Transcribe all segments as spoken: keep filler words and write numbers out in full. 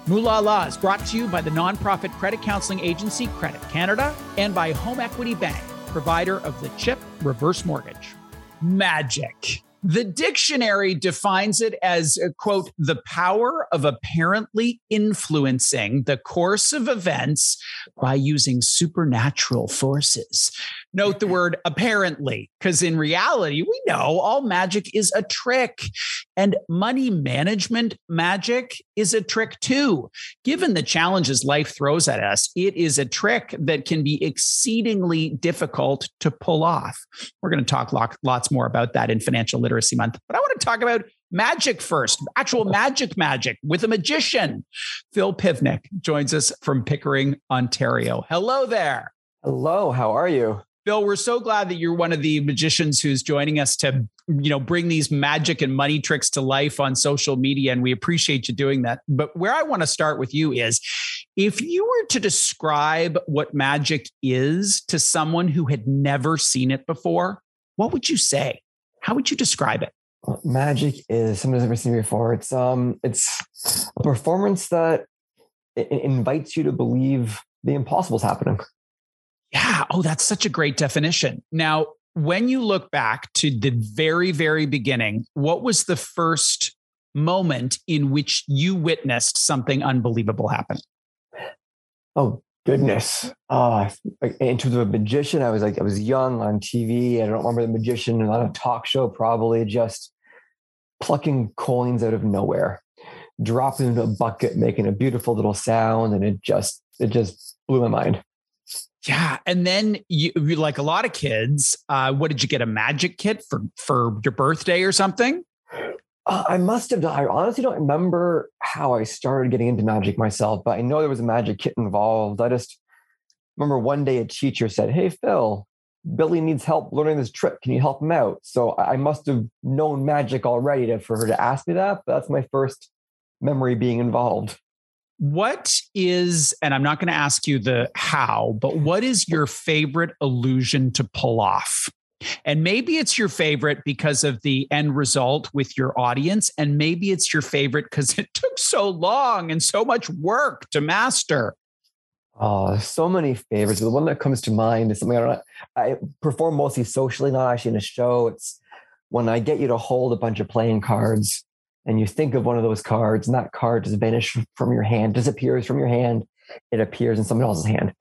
Moolah Law is brought to you by the nonprofit credit counseling agency Credit Canada and by Home Equity Bank, provider of the CHIP reverse mortgage. Magic. The dictionary defines it as, quote, the power of apparently influencing the course of events by using supernatural forces. Note the word apparently, because in reality, we know all magic is a trick. And money management magic is a trick too. Given the challenges life throws at us, it is a trick that can be exceedingly difficult to pull off. We're going to talk lots more about that in Financial Literacy Month. But I want to talk about magic first, actual magic magic with a magician. Phil Pivnik joins us from Pickering, Ontario. Hello there. Hello, how are you? Phil, we're so glad that you're one of the magicians who's joining us to, you know, bring these magic and money tricks to life on social media. And we appreciate you doing that. But where I want to start with you is, if you were to describe what magic is to someone who had never seen it before, what would you say? How would you describe it? Magic is something I've never seen before. It's um, it's a performance that it invites you to believe the impossible is happening. Yeah. Oh, that's such a great definition. Now, when you look back to the very, very beginning, what was the first moment in which you witnessed something unbelievable happen? Oh, goodness. Uh, in terms of a magician, I was like, I was young on T V. I don't remember the magician on a talk show, probably just plucking coins out of nowhere, dropping into a bucket, making a beautiful little sound. And it just, it just blew my mind. Yeah. And then you, like a lot of kids, uh, what did you get? A magic kit for, for your birthday or something? Uh, I must have done. I honestly don't remember how I started getting into magic myself, but I know there was a magic kit involved. I just remember one day a teacher said, "Hey, Phil, Billy needs help learning this trick. Can you help him out?" So I must have known magic already to, for her to ask me that. But that's my first memory being involved. What is, and I'm not going to ask you the how, but what is your favorite illusion to pull off? And maybe it's your favorite because of the end result with your audience. And maybe it's your favorite because it took so long and so much work to master. Oh, so many favorites. The one that comes to mind is something I don't I perform mostly socially, not actually in a show. It's when I get you to hold a bunch of playing cards and you think of one of those cards and that card just vanishes from your hand, disappears from your hand. It appears in someone else's hand.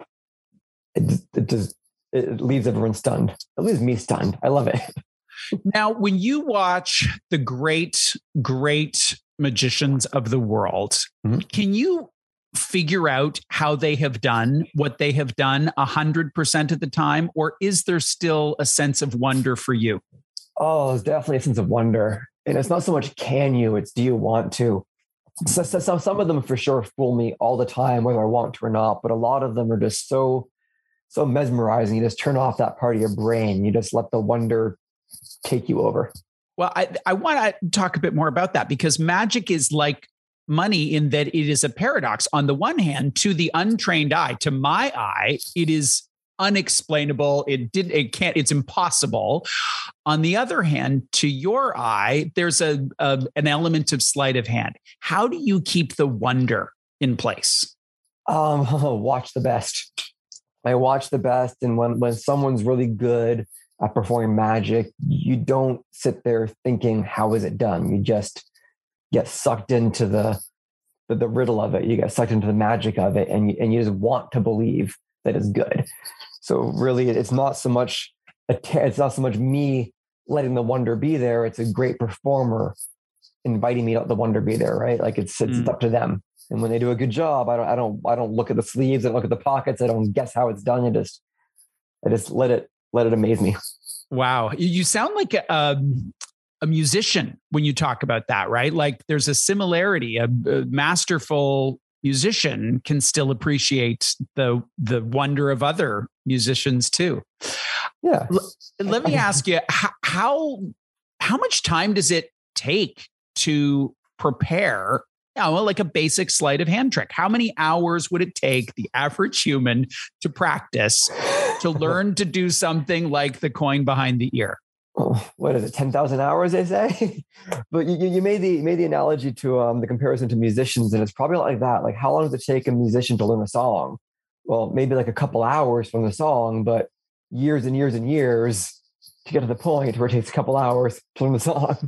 It, it just, it leaves everyone stunned. It leaves me stunned. I love it. Now, when you watch the great, great magicians of the world, mm-hmm. can you figure out how they have done what they have done a hundred percent of the time? Or is there still a sense of wonder for you? Oh, there's definitely a sense of wonder. And it's not so much can you, it's do you want to? So, so, so some of them for sure fool me all the time, whether I want to or not. But a lot of them are just so, so mesmerizing. You just turn off that part of your brain. You just let the wonder take you over. Well, I, I want to talk a bit more about that because magic is like money in that it is a paradox. On the one hand, to the untrained eye, to my eye, it is unexplainable. It did. It can't. It's impossible. On the other hand, to your eye, there's a, a an element of sleight of hand. How do you keep the wonder in place? Um, watch the best. I watch the best, and when when someone's really good at performing magic, you don't sit there thinking, "How is it done?" You just get sucked into the the, the riddle of it. You get sucked into the magic of it, and you, and you just want to believe that it's good. So really, it's not so much a t- it's not so much me letting the wonder be there. It's a great performer inviting me to let the wonder be there, right? Like it's it's mm. up to them. And when they do a good job, I don't I don't I don't look at the sleeves, I don't look at the pockets, I don't guess how it's done. I just I just let it let it amaze me. Wow, you sound like a, um, a musician when you talk about that, right? Like there's a similarity. A, a masterful musician can still appreciate the the wonder of other musicians too. Yeah. L- let me ask you, how, how how much time does it take to prepare, you know, like a basic sleight of hand trick? How many hours would it take the average human to practice to learn to do something like the coin behind the ear? oh, what is it, ten thousand hours, they say? But you, you made the made the analogy to um, the comparison to musicians, and it's probably like that. Like, how long does it take a musician to learn a song? Well, maybe like a couple hours from the song, but years and years and years to get to the point where it takes a couple hours to learn the song.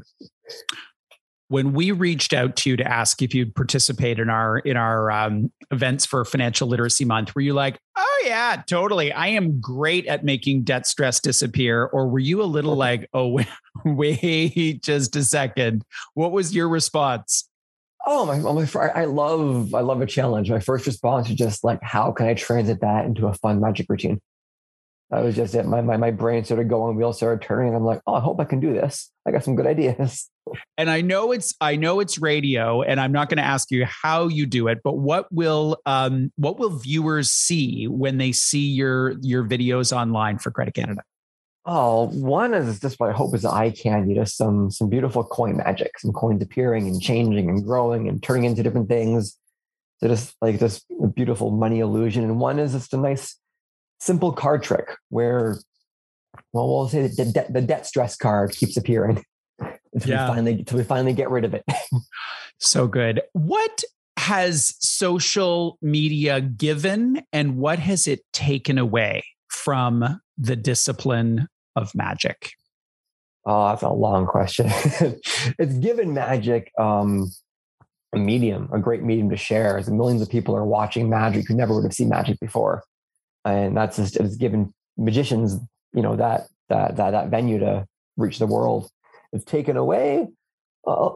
When we reached out to you to ask if you'd participate in our in our um, events for Financial Literacy Month, were you like, oh yeah, totally, I am great at making debt stress disappear? Or were you a little like, oh, wait, wait just a second? What was your response? Oh, my, my, I love, I love a challenge. My first response was just like, how can I transit that into a fun magic routine? That was just it. My, my, my brain started going, wheels started turning. And I'm like, oh, I hope I can do this. I got some good ideas. And I know it's, I know it's radio, and I'm not going to ask you how you do it, but what will, um, what will viewers see when they see your, your videos online for Credit Canada? Oh, one is just what I hope is eye candy, just some, some beautiful coin magic, some coins appearing and changing and growing and turning into different things. So just like this beautiful money illusion. And one is just a nice, simple card trick where, well, we'll say that the, de- the debt stress card keeps appearing until, yeah. we finally, until we finally get rid of it. So good. What has social media given, and what has it taken away from the discipline of magic? Oh, that's a long question. It's given magic um, a medium, a great medium to share. As millions of people are watching magic who never would have seen magic before. And that's just, it's given magicians, you know, that that that that venue to reach the world. It's taken away, uh,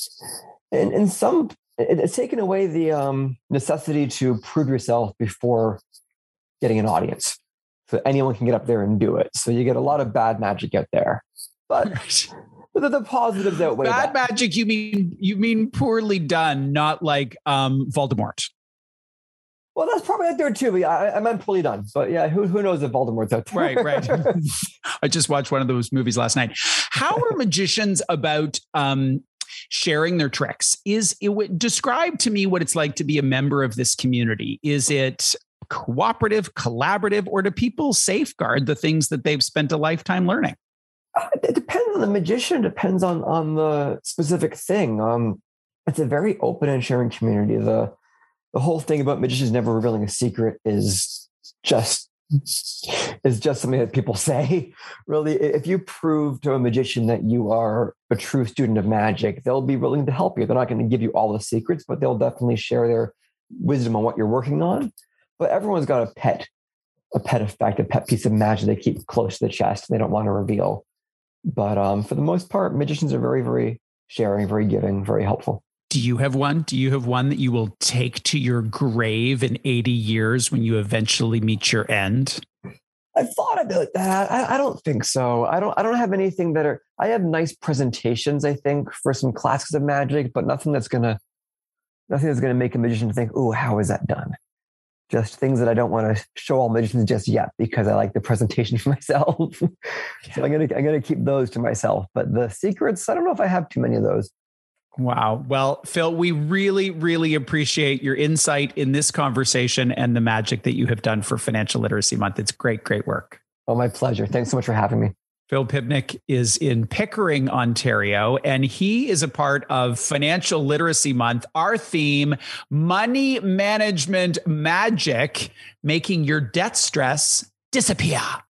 and in some, it, it's taken away the um, necessity to prove yourself before getting an audience, so anyone can get up there and do it. So you get a lot of bad magic out there, but the, the positives outweigh bad that. magic. You mean you mean poorly done, not like um, Voldemort. Well, that's probably out there too. But yeah, I, I meant poorly done. But yeah, who who knows if Voldemort's out there? Right, right. I just watched one of those movies last night. How are magicians about um, sharing their tricks? Is it describe to me what it's like to be a member of this community? Is it cooperative, collaborative, or do people safeguard the things that they've spent a lifetime learning? Uh, it depends on the magician. Depends on on the specific thing. Um, it's a very open and sharing community. The The whole thing about magicians never revealing a secret is just is just something that people say. Really, if you prove to a magician that you are a true student of magic, they'll be willing to help you. They're not going to give you all the secrets, but they'll definitely share their wisdom on what you're working on. But everyone's got a pet, a pet effect, a pet piece of magic they keep close to the chest and they don't want to reveal. But um, for the most part, magicians are very, very sharing, very giving, very helpful. Do you have one? Do you have one that you will take to your grave in eighty years when you eventually meet your end? I thought about that. I, I don't think so. I don't. I don't have anything that are. I have nice presentations, I think, for some classes of magic, but nothing that's gonna, nothing that's gonna make a magician think, "Oh, how is that done?" Just things that I don't want to show all magicians just yet because I like the presentation for myself. So I'm gonna, I'm gonna keep those to myself. But the secrets, I don't know if I have too many of those. Wow. Well, Phil, we really, really appreciate your insight in this conversation and the magic that you have done for Financial Literacy Month. It's great, great work. Oh, my pleasure. Thanks so much for having me. Phil Pivnik is in Pickering, Ontario, and he is a part of Financial Literacy Month. Our theme, money management magic, making your debt stress disappear.